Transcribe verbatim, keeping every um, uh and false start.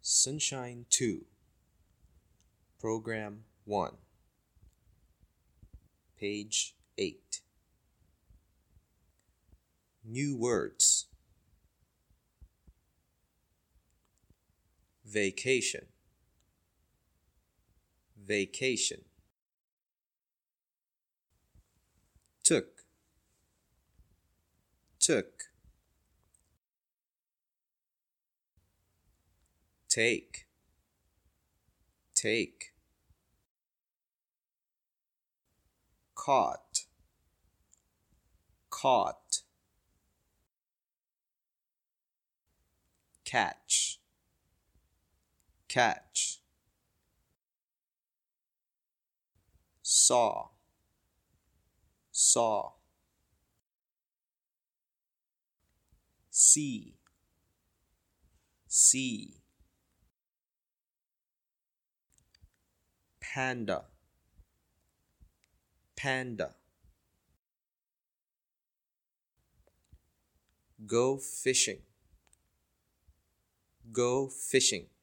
Sunshine two, Program one, Page eight. New words. Vacation, vacation. Took, took. Take, take. Caught, caught. Catch, catch. Saw, saw. See, see. Panda, panda. Go fishing, go fishing.